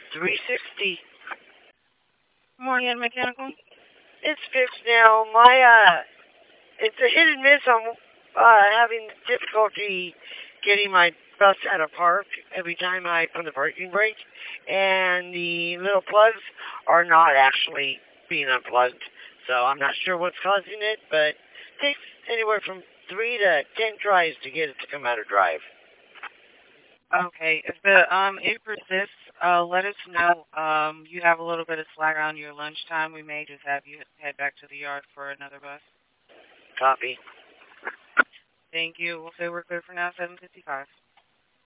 360. Morning, mechanical. It's fixed now. It's a hit and miss. I'm having difficulty getting my bus out of park every time I put the parking brake, and the little plugs are not actually being unplugged. So I'm not sure what's causing it, but it takes anywhere from 3 to 10 tries to get it to come out of drive. Okay, if it persists, let us know. You have a little bit of slack on your lunchtime. We may just have you head back to the yard for another bus. Copy. Thank you. We'll say we're good for now. 7:55.